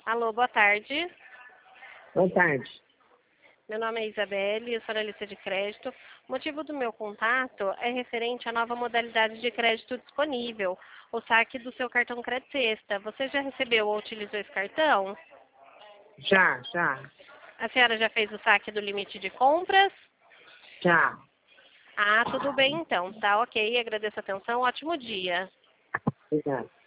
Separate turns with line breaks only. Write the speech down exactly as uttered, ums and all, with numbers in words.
Alô, boa tarde.
Boa tarde.
Meu nome é Isabelle, eu sou analista de crédito. O motivo do meu contato é referente à nova modalidade de crédito disponível, o saque do seu cartão Crédito Sexta. Você já recebeu ou utilizou esse cartão?
Já, já,
A senhora já fez o saque do limite de compras?
já.
Ah, tudo bem então. Tá ok, agradeço a atenção. Ótimo dia.
Obrigada.